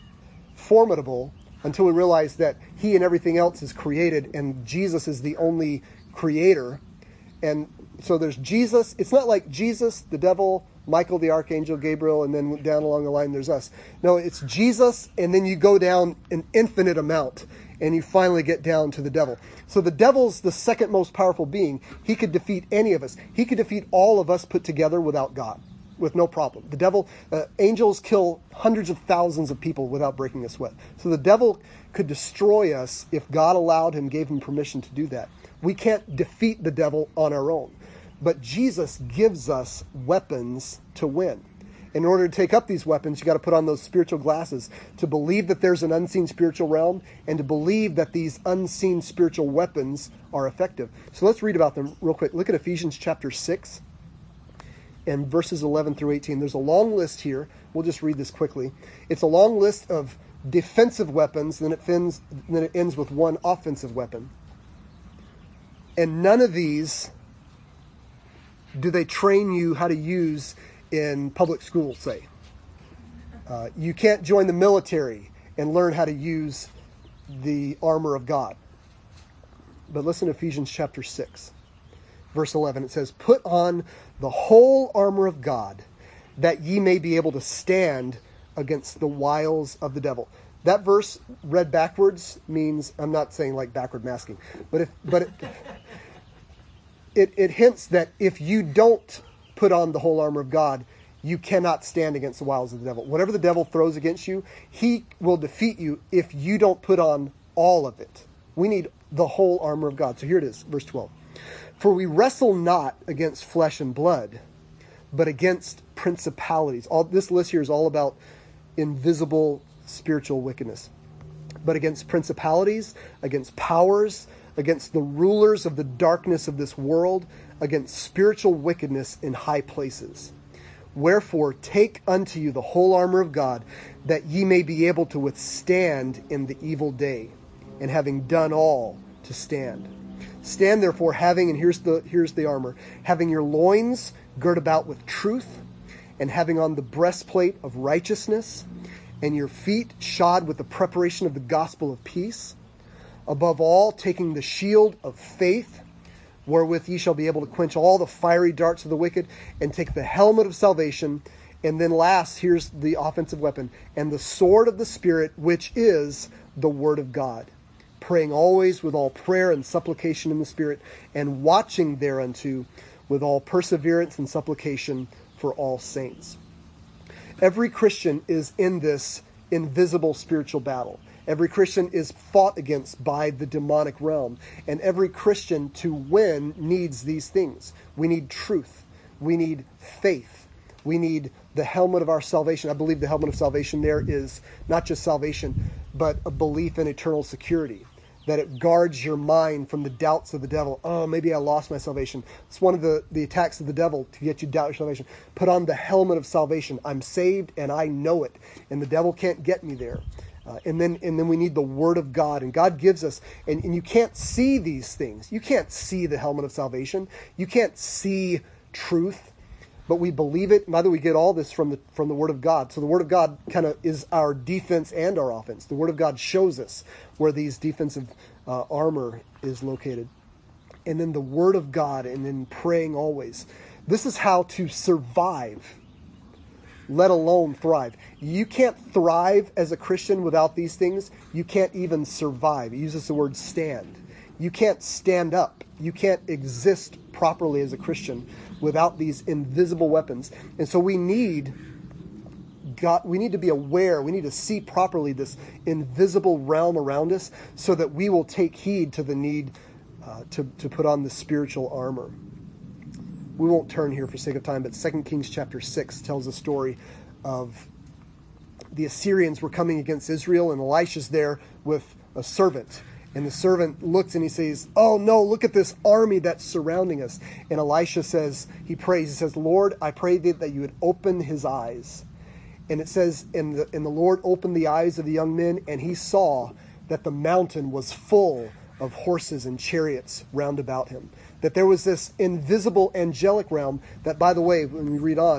formidable until we realize that he and everything else is created and Jesus is the only creator. And so there's Jesus. It's not like Jesus, the devil, Michael, the archangel, Gabriel, and then down along the line there's us. No, it's Jesus, and then you go down an infinite amount, and you finally get down to the devil. So the devil's the second most powerful being. He could defeat any of us. He could defeat all of us put together without God, with no problem. The devil, uh, angels kill hundreds of thousands of people without breaking a sweat. So the devil could destroy us if God allowed him, gave him permission to do that. We can't defeat the devil on our own. But Jesus gives us weapons to win. In order to take up these weapons, you got to put on those spiritual glasses to believe that there's an unseen spiritual realm and to believe that these unseen spiritual weapons are effective. So let's read about them real quick. Look at Ephesians chapter six and verses eleven through eighteen. There's a long list here. We'll just read this quickly. It's a long list of defensive weapons, then it ends, then it ends with one offensive weapon. And none of these do they train you how to use in public schools, say. Uh, you can't join the military and learn how to use the armor of God. But listen to Ephesians chapter six, verse eleven. It says, "Put on the whole armor of God, that ye may be able to stand against the wiles of the devil." That verse read backwards means, I'm not saying like backward masking, but if but it, It, it hints that if you don't put on the whole armor of God, you cannot stand against the wiles of the devil. Whatever the devil throws against you, he will defeat you if you don't put on all of it. We need the whole armor of God. So here it is, verse twelve. "For we wrestle not against flesh and blood, but against principalities." All this list here is all about invisible spiritual wickedness. "But against principalities, against powers, against the rulers of the darkness of this world, against spiritual wickedness in high places. Wherefore take unto you the whole armor of God, that ye may be able to withstand in the evil day, and having done all, to stand. Stand therefore, having," and here's the here's the armor, "having your loins girt about with truth, and having on the breastplate of righteousness, and your feet shod with the preparation of the gospel of peace. Above all, taking the shield of faith, wherewith ye shall be able to quench all the fiery darts of the wicked, and take the helmet of salvation." And then last, here's the offensive weapon, "and the sword of the Spirit, which is the word of God, praying always with all prayer and supplication in the Spirit, and watching thereunto with all perseverance and supplication for all saints." Every Christian is in this invisible spiritual battle. Every Christian is fought against by the demonic realm. And every Christian to win needs these things. We need truth. We need faith. We need the helmet of our salvation. I believe the helmet of salvation there is not just salvation, but a belief in eternal security. That it guards your mind from the doubts of the devil. Oh, maybe I lost my salvation. It's one of the, the attacks of the devil to get you to doubt your salvation. Put on the helmet of salvation. I'm saved and I know it. And the devil can't get me there. Uh, and then and then we need the word of God. And God gives us, and, and you can't see these things. You can't see the helmet of salvation. You can't see truth. But we believe it. By the way, we get all this from the from the word of God. So the word of God kind of is our defense and our offense. The word of God shows us where these defensive uh, armor is located. And then the word of God, and then praying always. This is how to survive, let alone thrive. You can't thrive as a Christian without these things. You can't even survive. It uses the word stand. You can't stand up. You can't exist properly as a Christian without these invisible weapons. And so we need God, we need to be aware, we need to see properly this invisible realm around us so that we will take heed to the need uh, to, to put on the spiritual armor. We won't turn here for sake of time, but Second Kings chapter six tells a story of the Assyrians were coming against Israel, and Elisha's there with a servant. And the servant looks and he says, "Oh no, look at this army that's surrounding us." And Elisha says, he prays, he says, "Lord, I pray thee that you would open his eyes." And it says, and the, and the Lord opened the eyes of the young men, and he saw that the mountain was full of horses and chariots round about him. That there was this invisible angelic realm that, by the way, when we read on,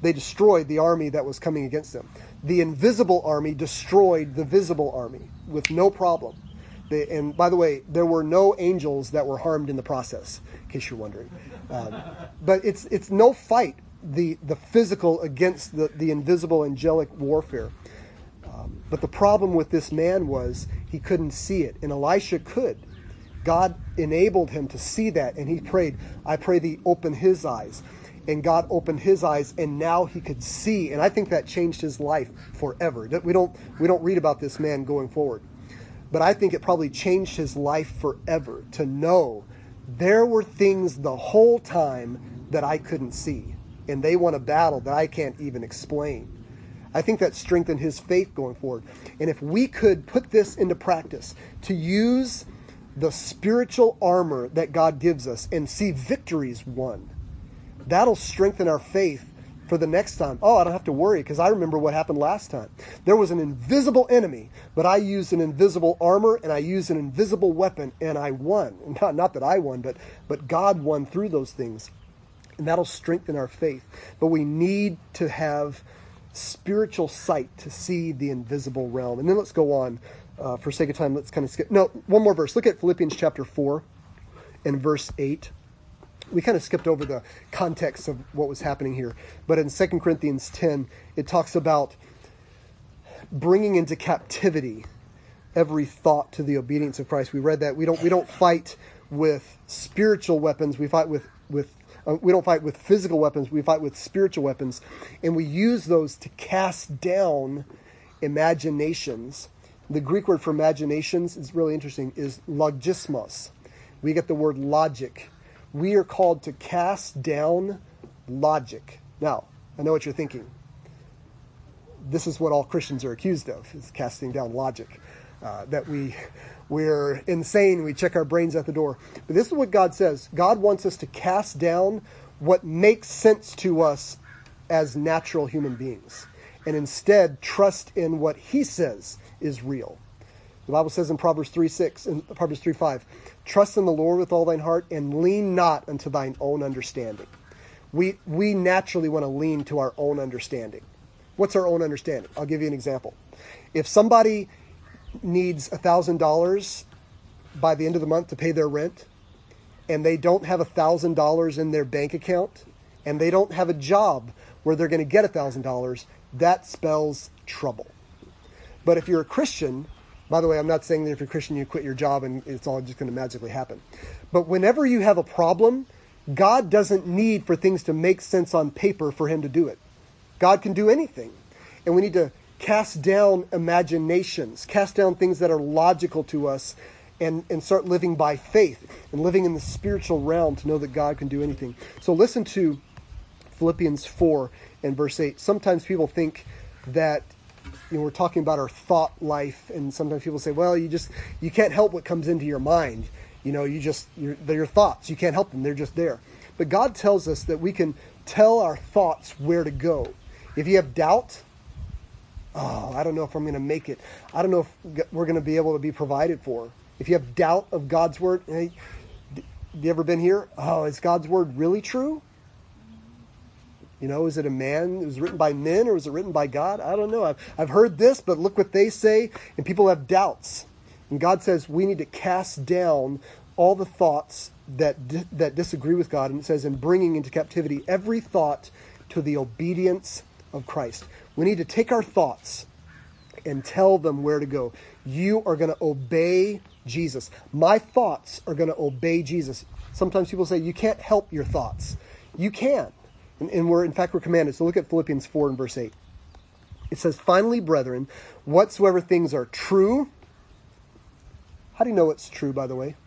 they destroyed the army that was coming against them. The invisible army destroyed the visible army with no problem. They, and by the way, there were no angels that were harmed in the process, in case you're wondering. Um, but it's it's no fight, the, the physical against the, the invisible angelic warfare. Um, but the problem with this man was he couldn't see it, and Elisha could. God enabled him to see that, and he prayed, I pray thee open his eyes. And God opened his eyes, and now he could see. And I think that changed his life forever. We don't we don't read about this man going forward. But I think it probably changed his life forever to know there were things the whole time that I couldn't see. And they won a battle that I can't even explain. I think that strengthened his faith going forward. And if we could put this into practice, to use the spiritual armor that God gives us and see victories won, that'll strengthen our faith for the next time. Oh, I don't have to worry, because I remember what happened last time. There was an invisible enemy, but I used an invisible armor and I used an invisible weapon and I won. Not, not that I won, but, but God won through those things. And that'll strengthen our faith. But we need to have spiritual sight to see the invisible realm. And then let's go on. Uh, for sake of time, let's kind of skip. No, one more verse. Look at Philippians chapter four and verse eight. We kind of skipped over the context of what was happening here. But in Second Corinthians ten, it talks about bringing into captivity every thought to the obedience of Christ. We read that. We don't we don't fight with spiritual weapons. We fight with, with uh, we don't fight with physical weapons. We fight with spiritual weapons. And we use those to cast down imaginations. The Greek word for imaginations is really interesting, is logismos. We get the word logic. We are called to cast down logic. Now, I know what you're thinking. This is what all Christians are accused of, is casting down logic. Uh, that we, we're insane, we check our brains at the door. But this is what God says. God wants us to cast down what makes sense to us as natural human beings, and instead trust in what he says is real. The Bible says in Proverbs three six and Proverbs three five, trust in the Lord with all thine heart and lean not unto thine own understanding. We we naturally want to lean to our own understanding. What's our own understanding? I'll give you an example. If somebody needs one thousand dollars by the end of the month to pay their rent, and they don't have one thousand dollars in their bank account, and they don't have a job where they're going to get one thousand dollars, that spells trouble. But if you're a Christian, by the way, I'm not saying that if you're a Christian, you quit your job and it's all just going to magically happen. But whenever you have a problem, God doesn't need for things to make sense on paper for him to do it. God can do anything. And we need to cast down imaginations, cast down things that are logical to us, and, and start living by faith and living in the spiritual realm to know that God can do anything. So listen to Philippians four and verse eight. Sometimes people think that, you know, we're talking about our thought life, and sometimes people say, well, you just, you can't help what comes into your mind. You know, you just, you're, they're your thoughts. You can't help them. They're just there. But God tells us that we can tell our thoughts where to go. If you have doubt, oh, I don't know if I'm going to make it. I don't know if we're going to be able to be provided for. If you have doubt of God's word, hey, you ever been here? Oh, is God's word really true? You know, is it a man? It was written by men, or was it written by God? I don't know. I've, I've heard this, but look what they say. And people have doubts. And God says we need to cast down all the thoughts that di- that disagree with God. And it says, in bringing into captivity every thought to the obedience of Christ. We need to take our thoughts and tell them where to go. You are going to obey Jesus. My thoughts are going to obey Jesus. Sometimes people say you can't help your thoughts. You can. And, and we're, in fact, we're commanded. So look at Philippians four and verse eight. It says, finally, brethren, whatsoever things are true. How do you know it's true, by the way?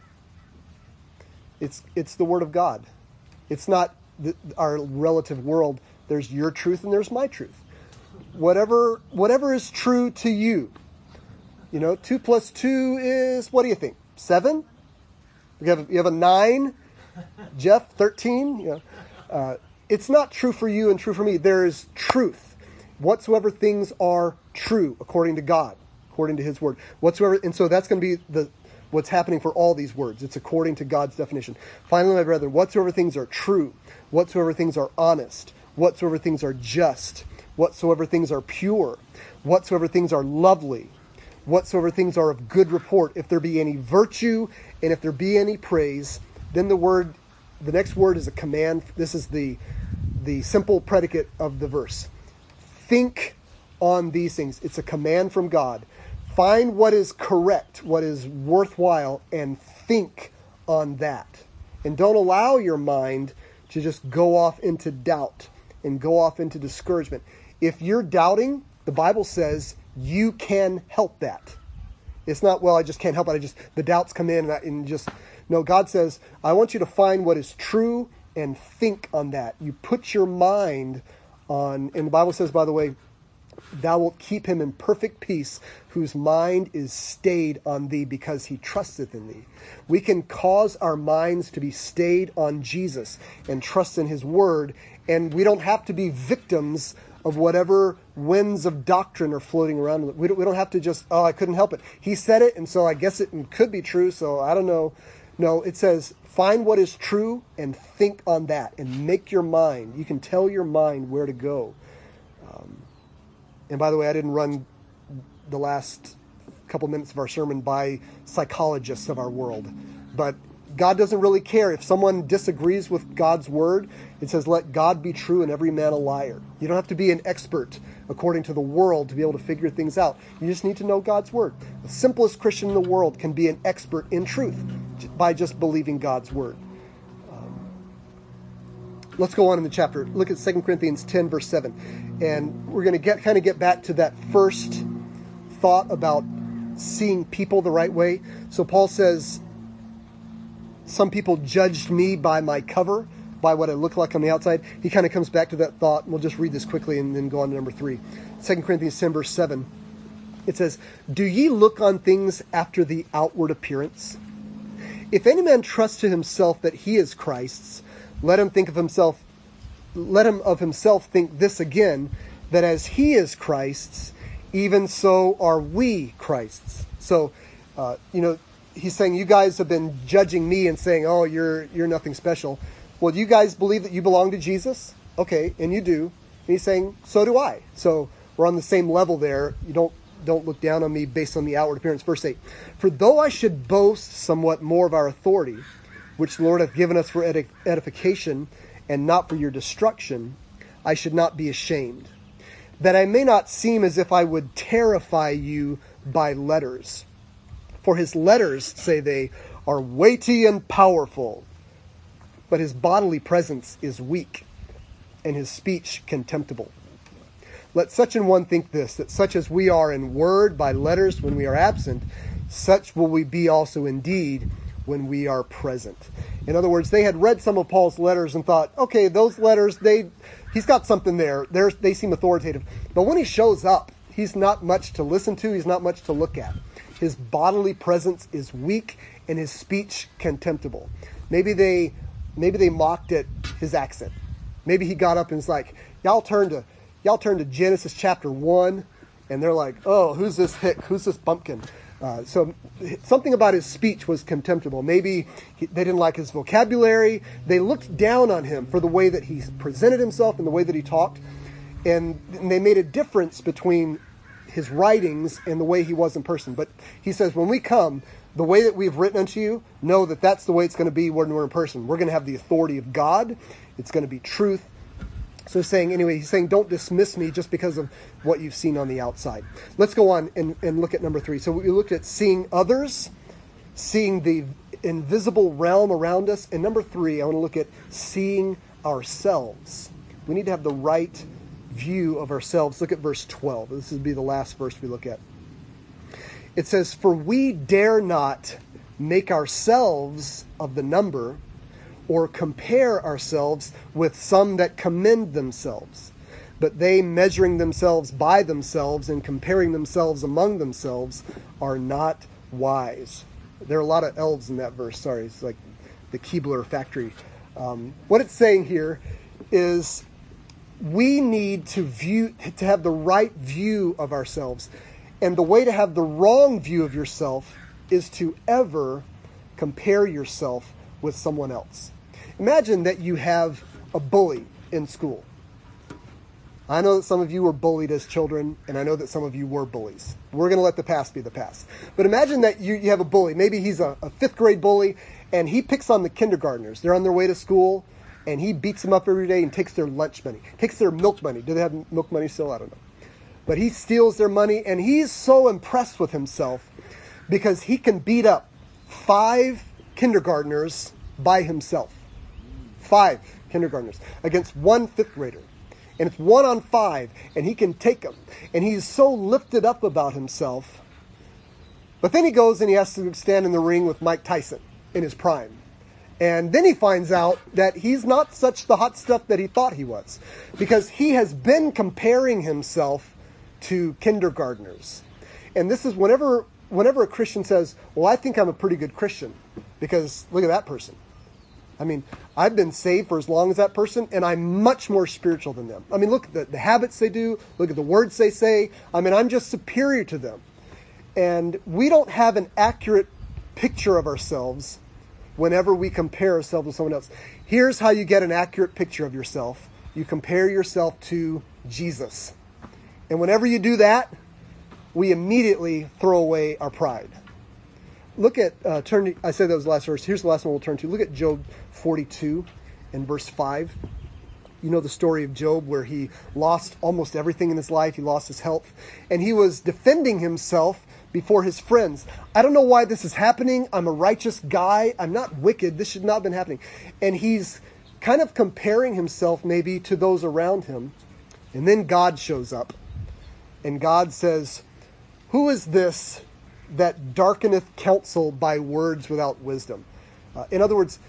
It's it's the word of God. It's not the, our relative world. There's your truth and there's my truth. Whatever whatever is true to you. You know, two plus two is, what do you think? Seven? You have, you have a nine? Jeff, thirteen? You know, uh, it's not true for you and true for me. There is truth. Whatsoever things are true, according to God, according to his word. Whatsoever, and so that's going to be the what's happening for all these words. It's according to God's definition. Finally, my brethren, whatsoever things are true, whatsoever things are honest, whatsoever things are just, whatsoever things are pure, whatsoever things are lovely, whatsoever things are of good report, if there be any virtue and if there be any praise, then the word, the next word is a command. This is the, the simple predicate of the verse. Think on these things. It's a command from God. Find what is correct, what is worthwhile, and think on that. And don't allow your mind to just go off into doubt and go off into discouragement. If you're doubting, the Bible says you can help that. It's not, well, I just can't help it. I just, the doubts come in and, I, and just, no, God says, I want you to find what is true and think on that. You put your mind on, and the Bible says, by the way, thou wilt keep him in perfect peace, whose mind is stayed on thee, because he trusteth in thee. We can cause our minds to be stayed on Jesus and trust in his word, and we don't have to be victims of whatever winds of doctrine are floating around. We don't, we don't have to just, oh, I couldn't help it. He said it, and so I guess it could be true, so I don't know. No, it says, find what is true and think on that, and make your mind. You can tell your mind where to go. Um, And by the way, I didn't run the last couple minutes of our sermon by psychologists of our world. But God doesn't really care. If someone disagrees with God's word, it says, let God be true and every man a liar. You don't have to be an expert according to the world to be able to figure things out. You just need to know God's word. The simplest Christian in the world can be an expert in truth by just believing God's word. Let's go on in the chapter. Look at Second Corinthians ten, verse seven. And we're going to get kind of get back to that first thought about seeing people the right way. So Paul says, some people judged me by my cover, by what I look like on the outside. He kind of comes back to that thought. And we'll just read this quickly and then go on to number three. Second Corinthians ten, verse seven. It says, do ye look on things after the outward appearance? If any man trust to himself that he is Christ's, Let him think of himself, let him of himself think this again, that as he is Christ's, even so are we Christ's. So, uh, you know, he's saying, you guys have been judging me and saying, oh, you're you're nothing special. Well, do you guys believe that you belong to Jesus? Okay, and you do. And he's saying, so do I. So we're on the same level there. You don't don't look down on me based on the outward appearance. Verse eight, for though I should boast somewhat more of our authority, which the Lord hath given us for edification, and not for your destruction, I should not be ashamed, that I may not seem as if I would terrify you by letters. For his letters, say they, are weighty and powerful, but his bodily presence is weak, and his speech contemptible. Let such an one think this, that such as we are in word by letters when we are absent, such will we be also in deed when we are present. In other words, they had read some of Paul's letters and thought, okay, those letters, they, he's got something there. They're, they seem authoritative. But when he shows up, he's not much to listen to. He's not much to look at. His bodily presence is weak and his speech contemptible. Maybe they, maybe they mocked at his accent. Maybe he got up and was like, y'all turn to, y'all turn to Genesis chapter one. And they're like, oh, who's this hick? Who's this bumpkin? Uh, so something about his speech was contemptible. Maybe he, they didn't like his vocabulary. They looked down on him for the way that he presented himself and the way that he talked. And, and they made a difference between his writings and the way he was in person. But he says, when we come, the way that we've written unto you, know that that's the way it's going to be when we're in person. We're going to have the authority of God. It's going to be truth. So he's saying, anyway, he's saying, don't dismiss me just because of what you've seen on the outside. Let's go on and, and look at number three. So we looked at seeing others, seeing the invisible realm around us. And number three, I want to look at seeing ourselves. We need to have the right view of ourselves. Look at verse twelve. This would be the last verse we look at. It says, for we dare not make ourselves of the number, or compare ourselves with some that commend themselves. But they, measuring themselves by themselves and comparing themselves among themselves, are not wise. There are a lot of elves in that verse. Sorry, it's like the Keebler factory. Um, what it's saying here is we need to view, to have the right view of ourselves. And the way to have the wrong view of yourself is to ever compare yourself with someone else. Imagine that you have a bully in school, I know that some of you were bullied as children, and I know that some of you were bullies. We're going to let the past be the past. But imagine that you, you have a bully. Maybe he's a, a fifth grade bully, and he picks on the kindergartners. They're on their way to school, and he beats them up every day and takes their lunch money, takes their milk money. Do they have milk money still? I don't know. But he steals their money, and he's so impressed with himself because he can beat up five kindergartners by himself. Five kindergartners against one fifth grader. And it's one on five, and he can take them. And he's so lifted up about himself. But then he goes and he has to stand in the ring with Mike Tyson in his prime. And then he finds out that he's not such the hot stuff that he thought he was. Because he has been comparing himself to kindergartners. And this is whenever, whenever a Christian says, well, I think I'm a pretty good Christian. Because look at that person. I mean, I've been saved for as long as that person, and I'm much more spiritual than them. I mean, look at the, the habits they do. Look at the words they say. I mean, I'm just superior to them. And we don't have an accurate picture of ourselves whenever we compare ourselves with someone else. Here's how you get an accurate picture of yourself. You compare yourself to Jesus. And whenever you do that, we immediately throw away our pride. Look at, uh, turn. To, I said that was the last verse. Here's the last one we'll turn to. Look at Job forty-two and verse five. You know the story of Job where he lost almost everything in his life. He lost his health. And he was defending himself before his friends. I don't know why this is happening. I'm a righteous guy. I'm not wicked. This should not have been happening. And he's kind of comparing himself maybe to those around him. And then God shows up. And God says, who is this that darkeneth counsel by words without wisdom? Uh, in other words,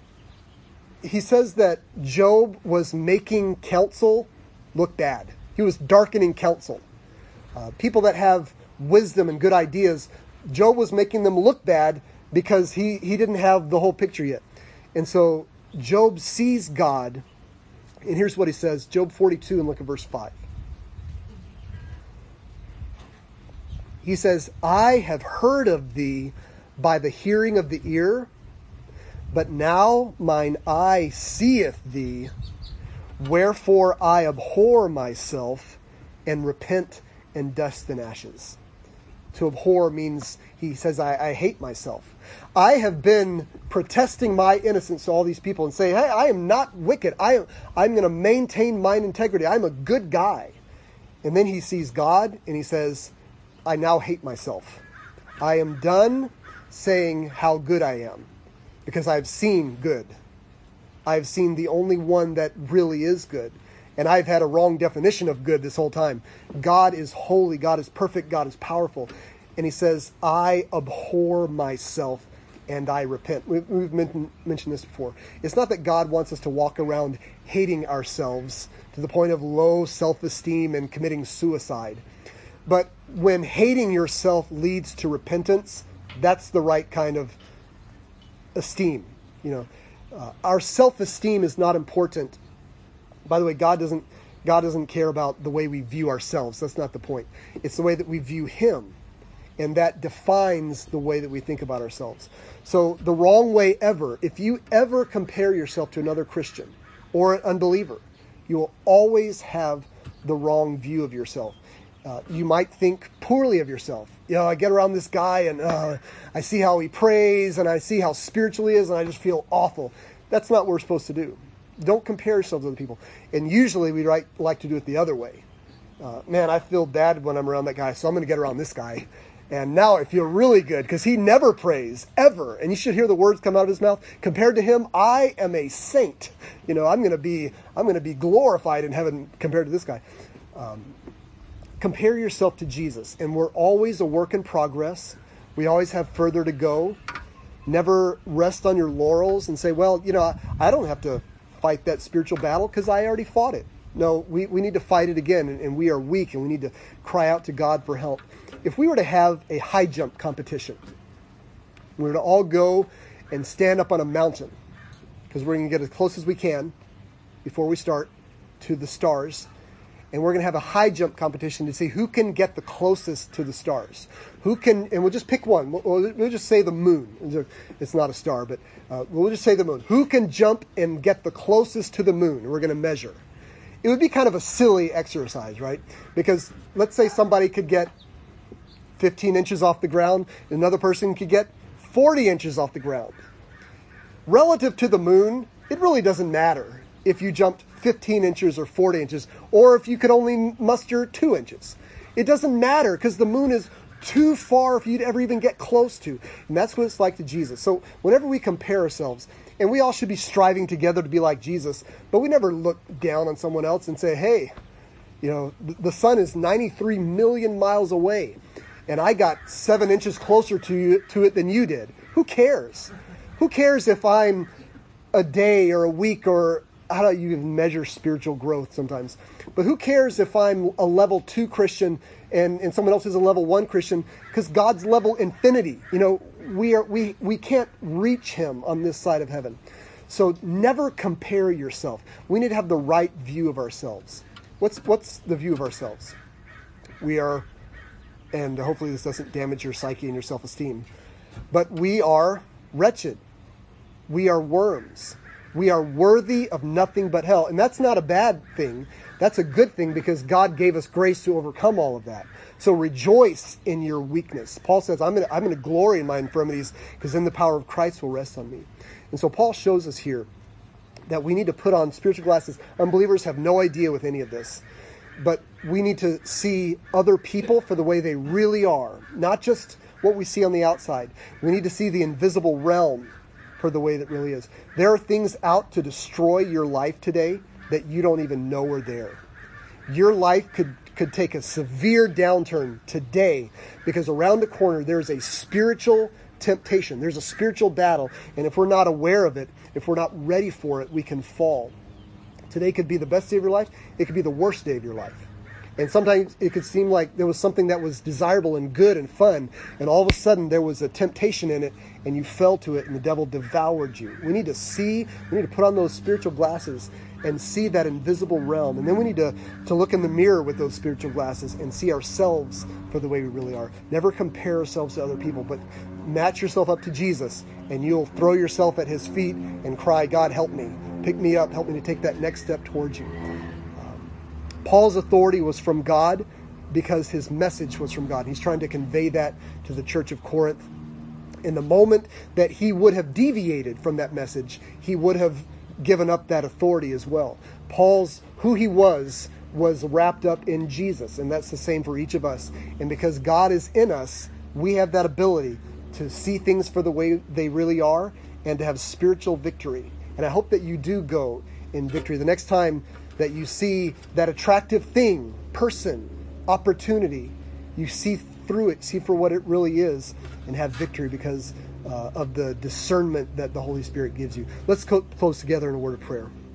he says that Job was making counsel look bad. He was darkening counsel. Uh, people that have wisdom and good ideas, Job was making them look bad because he, he didn't have the whole picture yet. And so Job sees God, and here's what he says, Job forty-two, and look at verse five. He says, I have heard of thee by the hearing of the ear, but now mine eye seeth thee. Wherefore I abhor myself and repent in dust and ashes. To abhor means, he says, I, I hate myself. I have been protesting my innocence to all these people and say, hey, I am not wicked. I am, I'm going to maintain mine integrity. I'm a good guy. And then he sees God and he says, I now hate myself. I am done saying how good I am because I've seen good. I've seen the only one that really is good. And I've had a wrong definition of good this whole time. God is holy. God is perfect. God is powerful. And he says, I abhor myself and I repent. We've mentioned this before. It's not that God wants us to walk around hating ourselves to the point of low self-esteem and committing suicide. But when hating yourself leads to repentance, that's the right kind of esteem. You know, uh, our self-esteem is not important. By the way, God doesn't God doesn't care about the way we view ourselves. That's not the point. It's the way that we view Him, and that defines the way that we think about ourselves. So the wrong way ever, if you ever compare yourself to another Christian or an unbeliever, you will always have the wrong view of yourself. Uh, you might think poorly of yourself. You know, I get around this guy and uh, I see how he prays and I see how spiritual he is and I just feel awful. That's not what we're supposed to do. Don't compare yourselves to other people. And usually we like, like to do it the other way. Uh, man, I feel bad when I'm around that guy, so I'm going to get around this guy. And now I feel really good because he never prays, ever. And you should hear the words come out of his mouth. Compared to him, I am a saint. You know, I'm going to be I'm going to be glorified in heaven compared to this guy. Um, Compare yourself to Jesus. And we're always a work in progress. We always have further to go. Never rest on your laurels and say, well, you know, I don't have to fight that spiritual battle because I already fought it. No, we, we need to fight it again, and, and we are weak, and we need to cry out to God for help. If we were to have a high jump competition, we were to all go and stand up on a mountain, because we're going to get as close as we can before we start to the stars. And we're going to have a high jump competition to see who can get the closest to the stars. Who can, and we'll just pick one. We'll, we'll just say the moon. It's not a star, but uh, we'll just say the moon. Who can jump and get the closest to the moon? We're going to measure. it would be kind of a silly exercise, right? Because let's say somebody could get fifteen inches off the ground, and another person could get forty inches off the ground. Relative to the moon, it really doesn't matter if you jumped fifteen inches or forty inches, or if you could only muster two inches. It doesn't matter because the moon is too far for you to ever even get close to. And that's what it's like to Jesus. So whenever we compare ourselves, and we all should be striving together to be like Jesus, but we never look down on someone else and say, hey, you know, the sun is ninety-three million miles away, and I got seven inches closer to you, to it than you did. Who cares? Who cares if I'm a day or a week, or how do you even measure spiritual growth sometimes? But who cares if I'm a level two Christian and, and someone else is a level one Christian? Because God's level infinity. You know, we are we we can't reach him on this side of heaven. So never compare yourself. We need to have the right view of ourselves. What's what's the view of ourselves? We are, and hopefully this doesn't damage your psyche and your self-esteem, but we are wretched. We are worms. We are worthy of nothing but hell. And that's not a bad thing. That's a good thing because God gave us grace to overcome all of that. So rejoice in your weakness. Paul says, I'm going to I'm going to glory in my infirmities because then the power of Christ will rest on me. And so Paul shows us here that we need to put on spiritual glasses. Unbelievers have no idea with any of this. But we need to see other people for the way they really are, not just what we see on the outside. We need to see the invisible realm for the way that really is. There are things out to destroy your life today that you don't even know are there. Your life could, could take a severe downturn today because around the corner there's a spiritual temptation. There's a spiritual battle. And if we're not aware of it, if we're not ready for it, we can fall. Today could be the best day of your life. It could be the worst day of your life. And sometimes it could seem like there was something that was desirable and good and fun, and all of a sudden there was a temptation in it, and you fell to it, and the devil devoured you. We need to see, we need to put on those spiritual glasses and see that invisible realm. And then we need to, to look in the mirror with those spiritual glasses and see ourselves for the way we really are. Never compare ourselves to other people, but match yourself up to Jesus, and you'll throw yourself at his feet and cry, God, help me. Pick me up. Help me to take that next step towards you. Paul's authority was from God because his message was from God. He's trying to convey that to the church of Corinth. In the moment that he would have deviated from that message, he would have given up that authority as well. Paul's, who he was, was wrapped up in Jesus, and that's the same for each of us. And because God is in us, we have that ability to see things for the way they really are and to have spiritual victory. And I hope that you do go in victory. The next time that you see that attractive thing, person, opportunity, you see through it, see for what it really is, and have victory because uh, of the discernment that the Holy Spirit gives you. Let's close together in a word of prayer.